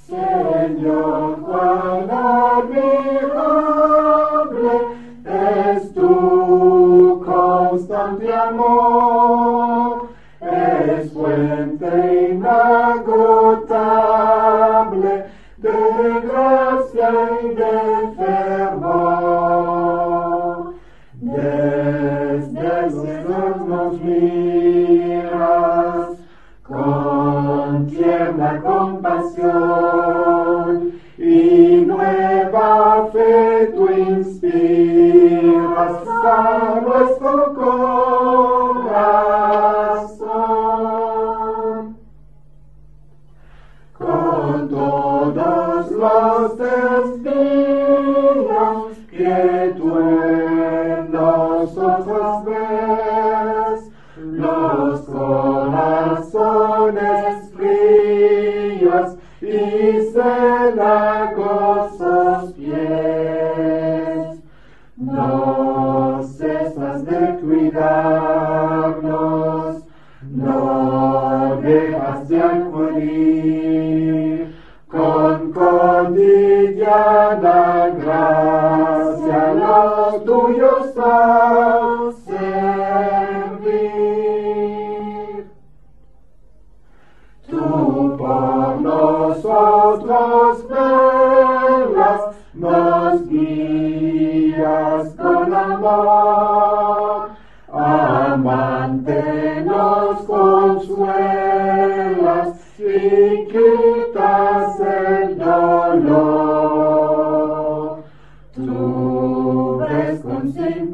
Señor, cuán admirable es tu constante amor, es fuente inagotable de gracia y de fervor. Desde el cielo nos miras con tierna compasión y nueva fe tú inspiras a nuestro corazón. Con todos los testigos que tú en nosotros ves, los corazones fríos y cenagosos pies, no cesas de cuidarnos, no dejas de acudir con cotidiana gracia los tuyos a servir. Tú por nosotros velas, nos guías con amor, amante nos consuelas y quitas el dolor. Tú ves con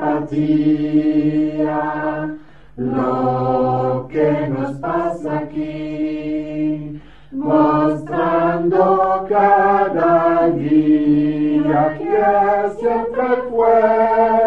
simpatía lo que nos pasa aquí, mostrando cada día que siempre fue